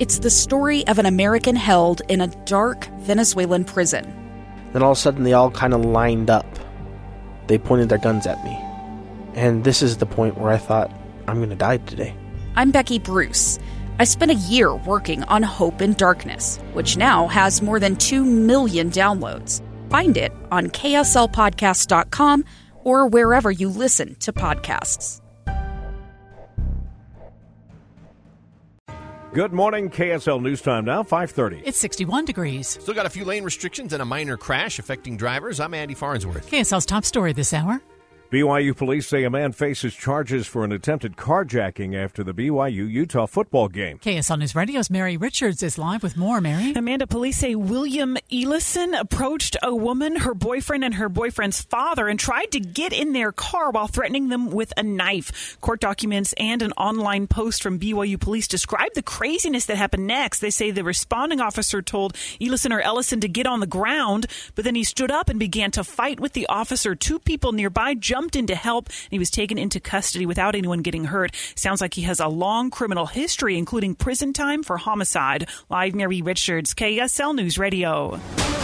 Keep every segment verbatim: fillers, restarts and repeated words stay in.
It's the story of an American held in a dark Venezuelan prison. Then all of a sudden they all kind of lined up. They pointed their guns at me. And this is the point where I thought, I'm going to die today. I'm Becky Bruce. I spent a year working on Hope in Darkness, which now has more than two million downloads. Find it on K S L podcast dot com or wherever you listen to podcasts. Good morning, K S L News Time now, five thirty. It's sixty-one degrees. Still got a few lane restrictions and a minor crash affecting drivers. I'm Andy Farnsworth. K S L's top story this hour. B Y U police say a man faces charges for an attempted carjacking after the B Y U-Utah football game. K S L News Radio's Mary Richards is live with more. Mary? Amanda, police say William Elison approached a woman, her boyfriend, and her boyfriend's father and tried to get in their car while threatening them with a knife. Court documents and an online post from B Y U police describe the craziness that happened next. They say the responding officer told Elison or Ellison to get on the ground, but then he stood up and began to fight with the officer. Two people nearby jumped in to help, and he was taken into custody without anyone getting hurt. Sounds like he has a long criminal history, including prison time for homicide. Live, Mary Richards, K S L News Radio.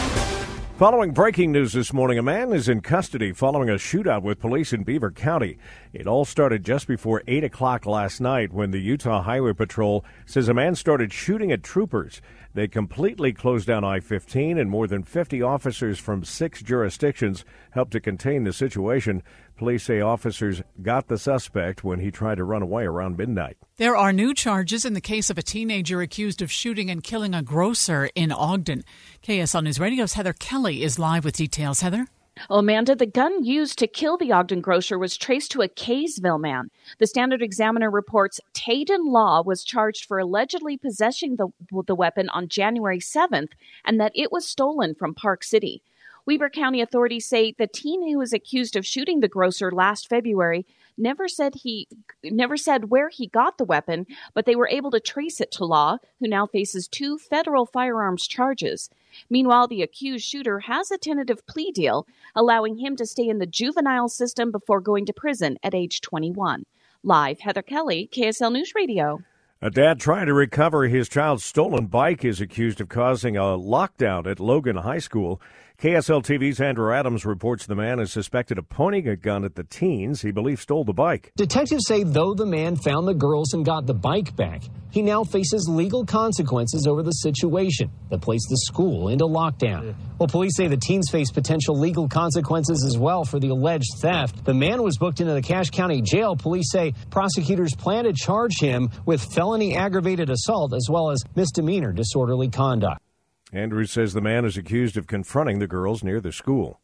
Following breaking news this morning, a man is in custody following a shootout with police in Beaver County. It all started just before eight o'clock last night when the Utah Highway Patrol says a man started shooting at troopers. They completely closed down I fifteen, and more than fifty officers from six jurisdictions helped to contain the situation. Police say officers got the suspect when he tried to run away around midnight. There are new charges in the case of a teenager accused of shooting and killing a grocer in Ogden. K S L News Radio's Heather Kelly is live with details. Heather? Amanda, the gun used to kill the Ogden grocer was traced to a Kaysville man. The Standard Examiner reports Tayden Law was charged for allegedly possessing the, the weapon on January seventh and that it was stolen from Park City. Weber County authorities say the teen who was accused of shooting the grocer last February never said he never said where he got the weapon, but they were able to trace it to Law, who now faces two federal firearms charges. Meanwhile, the accused shooter has a tentative plea deal, allowing him to stay in the juvenile system before going to prison at age twenty-one. Live, Heather Kelly, K S L News Radio. A dad trying to recover his child's stolen bike is accused of causing a lockdown at Logan High School. K S L T V's Andrew Adams reports the man is suspected of pointing a gun at the teens he believes stole the bike. Detectives say though the man found the girls and got the bike back, he now faces legal consequences over the situation that placed the school into lockdown. Well, police say the teens face potential legal consequences as well for the alleged theft. The man was booked into the Cache County Jail. Police say prosecutors plan to charge him with felony aggravated assault as well as misdemeanor disorderly conduct. Andrews says the man is accused of confronting the girls near the school.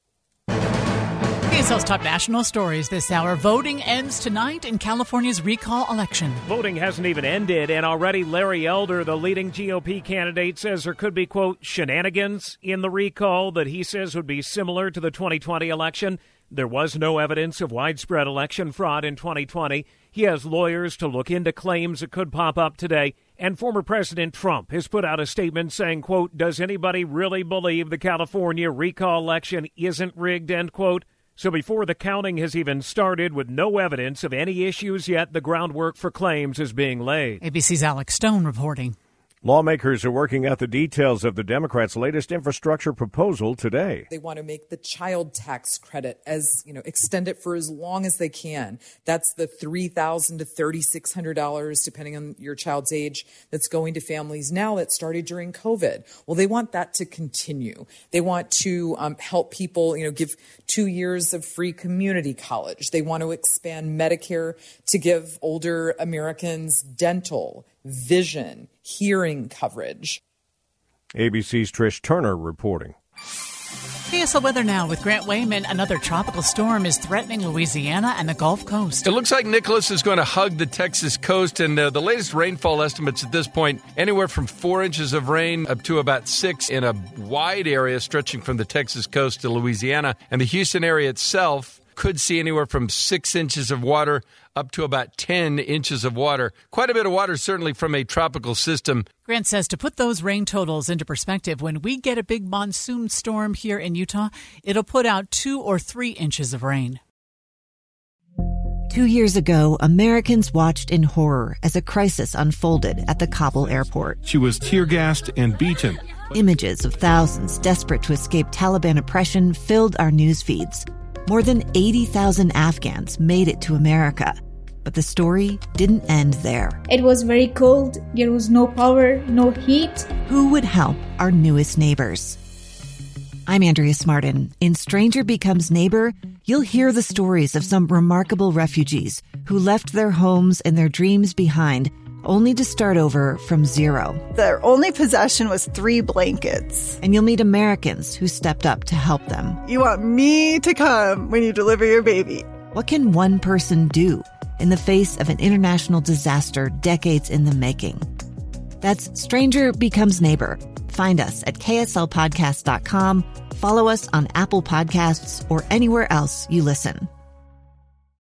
K S L's top national stories this hour. Voting ends tonight in California's recall election. Voting hasn't even ended, and already Larry Elder, the leading G O P candidate, says there could be, quote, shenanigans in the recall that he says would be similar to the twenty twenty election. There was no evidence of widespread election fraud in twenty twenty. He has lawyers to look into claims that could pop up today. And former President Trump has put out a statement saying, quote, does anybody really believe the California recall election isn't rigged, end quote? So before the counting has even started, with no evidence of any issues yet, the groundwork for claims is being laid. A B C's Alex Stone reporting. Lawmakers are working out the details of the Democrats' latest infrastructure proposal today. They want to make the child tax credit as, you know, extend it for as long as they can. That's the three thousand dollars to three thousand six hundred dollars, depending on your child's age, that's going to families now that started during COVID. Well, they want that to continue. They want to um, help people, you know, give two years of free community college. They want to expand Medicare to give older Americans dental, vision, hearing coverage. A B C's Trish Turner reporting. K S L weather now with Grant Wayman. Another tropical storm is threatening Louisiana and the Gulf Coast. It looks like Nicholas is going to hug the Texas coast, and uh, the latest rainfall estimates at this point, anywhere from four inches of rain up to about six in a wide area stretching from the Texas coast to Louisiana. And the Houston area itself could see anywhere from six inches of water up to about ten inches of water. Quite a bit of water, certainly, from a tropical system. Grant says to put those rain totals into perspective, when we get a big monsoon storm here in Utah, it'll put out two or three inches of rain. Two years ago, Americans watched in horror as a crisis unfolded at the Kabul airport. She was tear-gassed and beaten. Images of thousands desperate to escape Taliban oppression filled our news feeds. More than eighty thousand Afghans made it to America. But the story didn't end there. It was very cold. There was no power, no heat. Who would help our newest neighbors? I'm Andrea Smartin. In Stranger Becomes Neighbor, you'll hear the stories of some remarkable refugees who left their homes and their dreams behind, only to start over from zero. Their only possession was three blankets. And you'll meet Americans who stepped up to help them. You want me to come when you deliver your baby. What can one person do in the face of an international disaster decades in the making? That's Stranger Becomes Neighbor. Find us at K S L podcast dot com. Follow us on Apple Podcasts or anywhere else you listen.